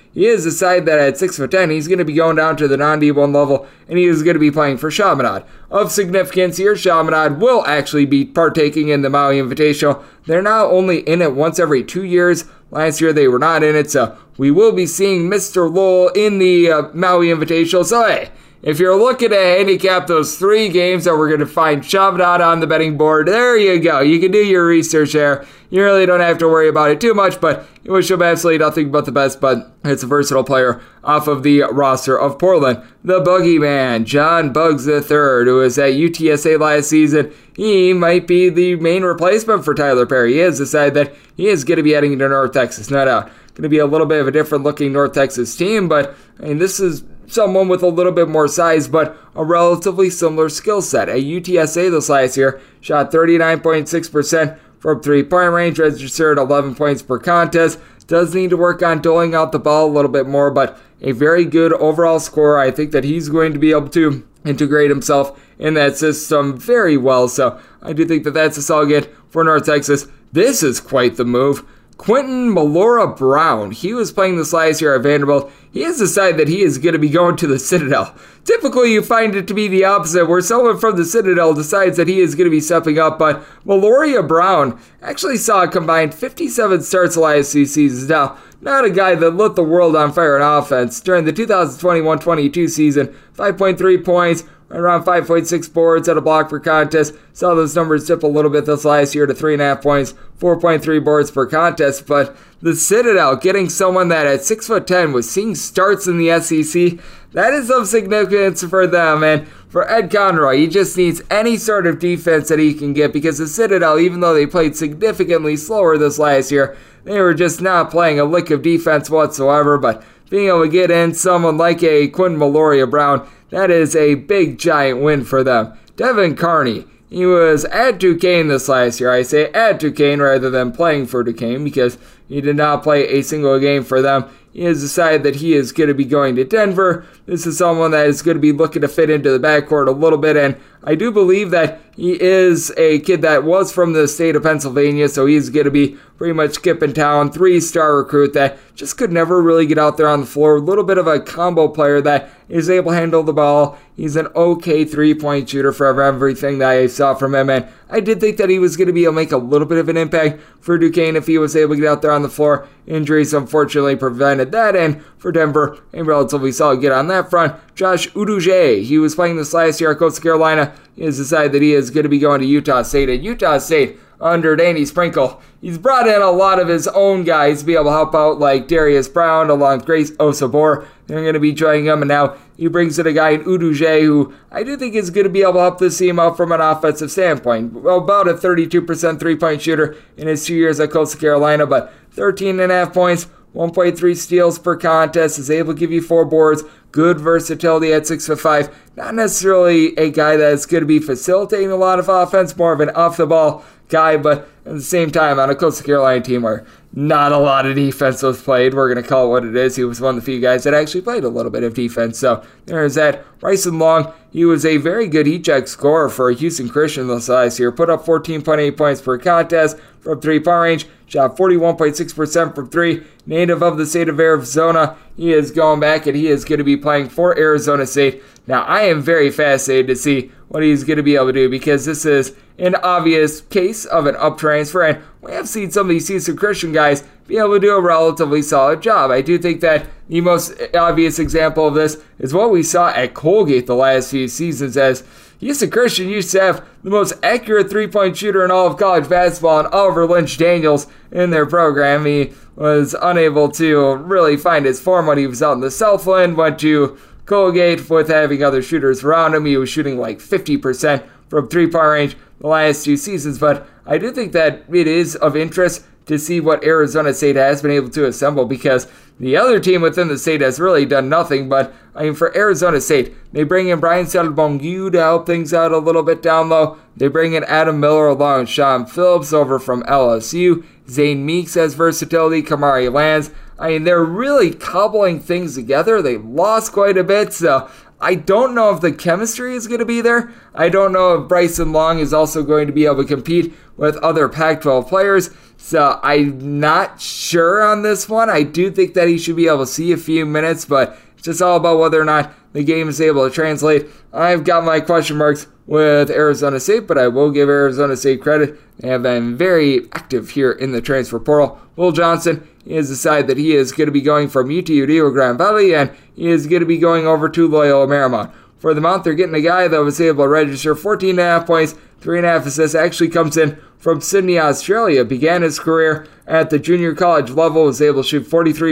he is a side that at 6'10", he's going to be going down to the non-D1 level, and he is going to be playing for Chaminade. Of significance here, Chaminade will actually be partaking in the Maui Invitational. They're now only in it once every 2 years. Last year they were not in it, so we will be seeing Mr. Lowell in the Maui Invitational. So hey, if you're looking to handicap those 3 games that we're going to find Chaminade on the betting board, there you go. You can do your research there. You really don't have to worry about it too much, but you wish him absolutely nothing but the best. But it's a versatile player off of the roster of Portland. The Boogeyman, John Buggs III, who was at UTSA last season. He might be the main replacement for Tyler Perry. He has decided that he is going to be heading to North Texas, no doubt. Going to be a little bit of a different looking North Texas team, but I mean, this is someone with a little bit more size, but a relatively similar skill set. At UTSA this last year, shot 39.6% from three-point range, registered 11 points per contest. Does need to work on doling out the ball a little bit more, but a very good overall scorer. I think that he's going to be able to integrate himself in that system very well, so I do think that that's a solid get for North Texas. This is quite the move. Quentin Malora-Brown, he was playing this last year at Vanderbilt. He has decided that he is going to be going to the Citadel. Typically, you find it to be the opposite, where someone from the Citadel decides that he is going to be stepping up, but Malora-Brown actually saw a combined 57 starts the last 2 seasons. Now, not a guy that lit the world on fire in offense. During the 2021-22 season, 5.3 points, around 5.6 boards at a block per contest. Saw those numbers dip a little bit this last year to 3.5 points, 4.3 boards per contest. But the Citadel getting someone that at 6'10" was seeing starts in the SEC, that is of significance for them. And for Ed Conroy, he just needs any sort of defense that he can get, because the Citadel, even though they played significantly slower this last year, they were just not playing a lick of defense whatsoever. But being able to get in someone like a Quentin Malora-Brown, that is a big, giant win for them. Devin Carney, he was at Duquesne this last year. I say at Duquesne rather than playing for Duquesne, because he did not play a single game for them. He has decided that he is going to be going to Denver. This is someone that is going to be looking to fit into the backcourt a little bit, and I do believe that he is a kid that was from the state of Pennsylvania, so he's going to be pretty much skipping town. 3-star recruit that just could never really get out there on the floor. A little bit of a combo player that is able to handle the ball. He's an okay 3-point shooter for everything that I saw from him, and I did think that he was going to be able to make a little bit of an impact for Duquesne if he was able to get out there on the floor. Injuries unfortunately prevented that, and for Denver, a relatively solid get on that front. Josh Uduje, he was playing this last year at Coastal Carolina. He has decided that he is going to be going to Utah State. At Utah State, under Danny Sprinkle, he's brought in a lot of his own guys to be able to help out, like Darius Brown along with Grace Osobor. They're going to be joining him, and now he brings in a guy in Uduje who I do think is going to be able to help this team out from an offensive standpoint. Well, about a 32% 3-point shooter in his 2 years at Coastal Carolina, but 13.5 points, 1.3 steals per contest, is able to give you 4 boards, good versatility at 6'5". Not necessarily a guy that's going to be facilitating a lot of offense, more of an off-the-ball guy, but at the same time, on a Coastal Carolina team where not a lot of defense was played, we're going to call it what it is. He was one of the few guys that actually played a little bit of defense. So there's that. Bryson Long, he was a very good heat check scorer for Houston Christian this last year. Put up 14.8 points per contest from 3-point range. Shot 41.6% from 3. Native of the state of Arizona. He is going back and he is going to be playing for Arizona State. Now, I am very fascinated to see what he's going to be able to do, because this is an obvious case of an up transfer, and we have seen some of these Houston Christian guys be able to do a relatively solid job. I do think that the most obvious example of this is what we saw at Colgate the last few seasons, as Houston Christian used to have the most accurate 3-point shooter in all of college basketball, and Oliver Lynch Daniels in their program. He was unable to really find his form when he was out in the Southland, went to Colgate with having other shooters around him. He was shooting like 50% from 3-point range the last 2 seasons, but I do think that it is of interest to see what Arizona State has been able to assemble, because the other team within the state has really done nothing. But I mean, for Arizona State, they bring in Brian Salbongu to help things out a little bit down low. They bring in Adam Miller along with Sean Phillips over from LSU. Zane Meeks has versatility. Kamari Lands. I mean, they're really cobbling things together. They lost quite a bit, so I don't know if the chemistry is going to be there. I don't know if Bryson Long is also going to be able to compete with other Pac-12 players. So I'm not sure on this one. I do think that he should be able to see a few minutes, but it's just all about whether or not the game is able to translate. I've got my question marks with Arizona State, but I will give Arizona State credit. They have been very active here in the transfer portal. Will Johnson has decided that he is going to be going from UTU Rio Grande Valley, and he is going to be going over to Loyola Marymount. For the month, they're getting a guy that was able to register 14.5 points, 3.5 assists, actually comes in from Sydney, Australia. Began his career at the junior college level, was able to shoot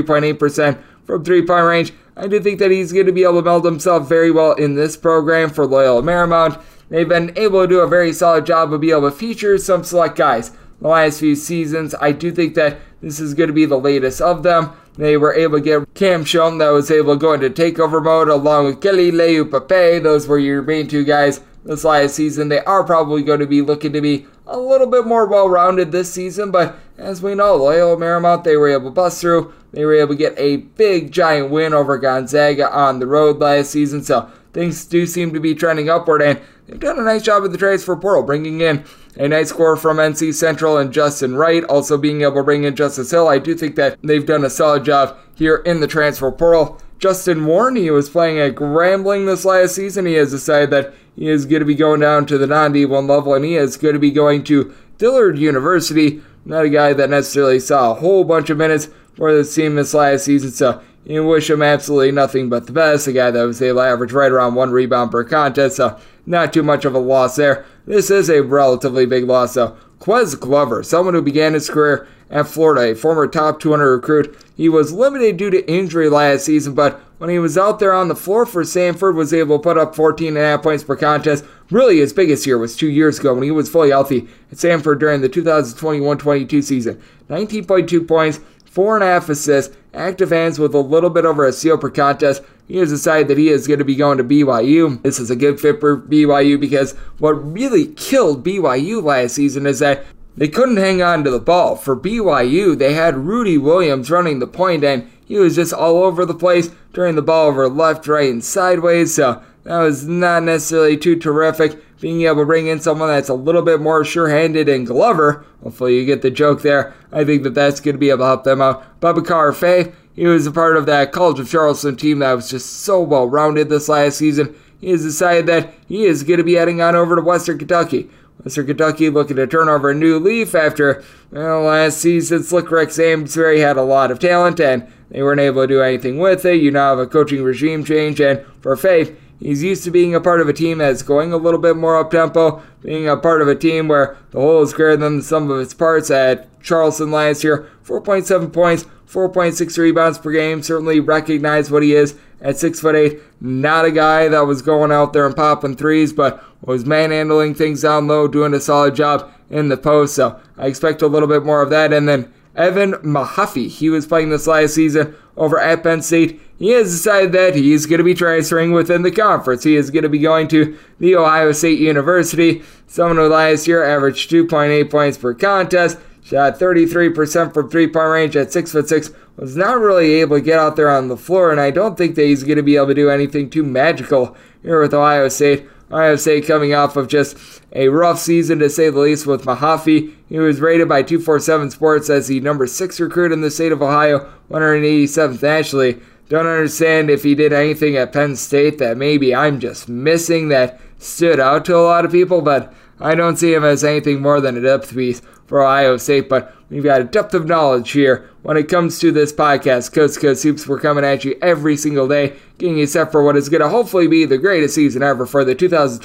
43.8% from three-point range. I do think that he's going to be able to meld himself very well in this program for Loyola Marymount. They've been able to do a very solid job of being able to feature some select guys the last few seasons. I do think that this is going to be the latest of them. They were able to get Cam Shum that was able to go into takeover mode along with Kelly Le'Upape. Those were your main two guys this last season. They are probably going to be looking to be a little bit more well-rounded this season, but as we know, Loyola Marymount, they were able to bust through. They were able to get a big, giant win over Gonzaga on the road last season, so things do seem to be trending upward, and they've done a nice job with the transfer portal, bringing in a nice scorer from NC Central and Justin Wright, also being able to bring in Justice Hill. I do think that they've done a solid job here in the transfer portal. Justin Warren, he was playing at Grambling this last season. He has decided that he is going to be going down to the non-D1 level, and he is going to be going to Dillard University. Not a guy that necessarily saw a whole bunch of minutes for this team this last season, so you wish him absolutely nothing but the best. A guy that was able to average right around 1 rebound per contest, so not too much of a loss there. This is a relatively big loss, though. Quez Glover, someone who began his career at Florida, a former top 200 recruit. He was limited due to injury last season, but when he was out there on the floor for Samford, was able to put up 14.5 points per contest. Really, his biggest year was 2 years ago when he was fully healthy at Samford during the 2021-22 season. 19.2 points, 4.5 assists, active hands with a little bit over a steal per contest. He has decided that he is going to be going to BYU. This is a good fit for BYU because what really killed BYU last season is that they couldn't hang on to the ball. For BYU, they had Rudy Williams running the point, and he was just all over the place, turning the ball over left, right, and sideways, so that was not necessarily too terrific. Being able to bring in someone that's a little bit more sure-handed in Glover, hopefully you get the joke there, I think that that's going to be able to help them out. Babacar Faye, he was a part of that College of Charleston team that was just so well-rounded this last season. He has decided that he is going to be heading on over to Western Kentucky. Western Kentucky looking to turn over a new leaf after, last season Slick Rick Salisbury had a lot of talent and they weren't able to do anything with it. You now have a coaching regime change, and for Faith, he's used to being a part of a team that's going a little bit more up-tempo, being a part of a team where the whole is greater than the sum of its parts. At Charleston last year, 4.7 points, 4.6 rebounds per game. Certainly recognize what he is at 6'8". Not a guy that was going out there and popping threes, but was manhandling things down low, doing a solid job in the post. So I expect a little bit more of that. And then Evan Mahaffey, he was playing this last season over at Penn State. He has decided that he's going to be transferring within the conference. He is going to be going to The Ohio State University. Someone who last year averaged 2.8 points per contest, shot 33% from three-point range at 6'6", was not really able to get out there on the floor, and I don't think that he's going to be able to do anything too magical here with Ohio State. Ohio State coming off of just a rough season, to say the least, with Mahaffey. He was rated by 247 Sports as the number 6 recruit in the state of Ohio, 187th nationally. Don't understand if he did anything at Penn State that maybe I'm just missing that stood out to a lot of people, but I don't see him as anything more than a depth piece for Ohio State. But we've got a depth of knowledge here when it comes to this podcast. Coast to Coast Hoops, we're coming at you every single day, getting you set for what is going to hopefully be the greatest season ever for the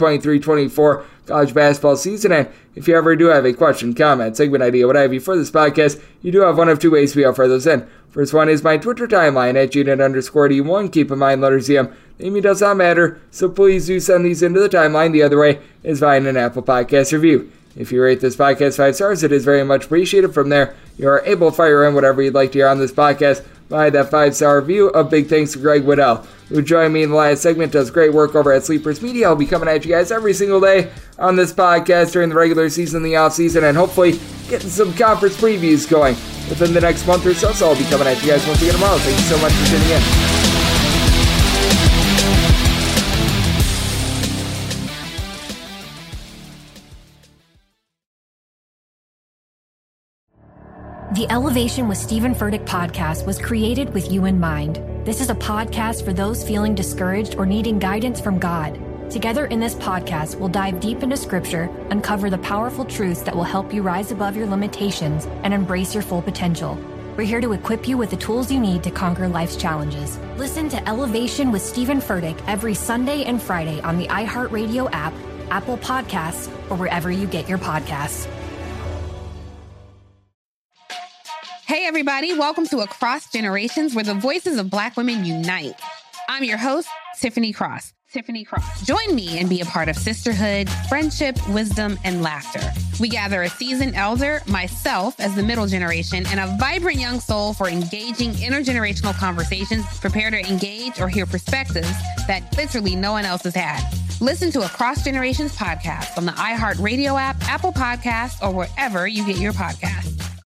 2023-24 college basketball season. And if you ever do have a question, comment, segment idea, what have you for this podcast, you do have one of two ways to be able to fire those in. First one is my Twitter timeline at unit_D1. Keep in mind, letters EM. The name does not matter, so please do send these into the timeline. The other way is via an Apple Podcast review. If you rate this podcast 5 stars, it is very much appreciated. From there, you are able to fire in whatever you'd like to hear on this podcast via that 5-star review. A big thanks to Greg Waddell, who joined me in the last segment, does great work over at Sleepers Media. I'll be coming at you guys every single day on this podcast during the regular season, the off season, and hopefully getting some conference previews going within the next month or so. So I'll be coming at you guys once again tomorrow. Thank you so much for tuning in. The Elevation with Stephen Furtick podcast was created with you in mind. This is a podcast for those feeling discouraged or needing guidance from God. Together in this podcast, we'll dive deep into Scripture, uncover the powerful truths that will help you rise above your limitations and embrace your full potential. We're here to equip you with the tools you need to conquer life's challenges. Listen to Elevation with Stephen Furtick every Sunday and Friday on the iHeartRadio app, Apple Podcasts, or wherever you get your podcasts. Hey, everybody. Welcome to Across Generations, where the voices of Black women unite. I'm your host, Tiffany Cross. Join me and be a part of sisterhood, friendship, wisdom, and laughter. We gather a seasoned elder, myself as the middle generation, and a vibrant young soul for engaging intergenerational conversations. Prepare to engage or hear perspectives that literally no one else has had. Listen to Across Generations podcast on the iHeartRadio app, Apple Podcasts, or wherever you get your podcasts.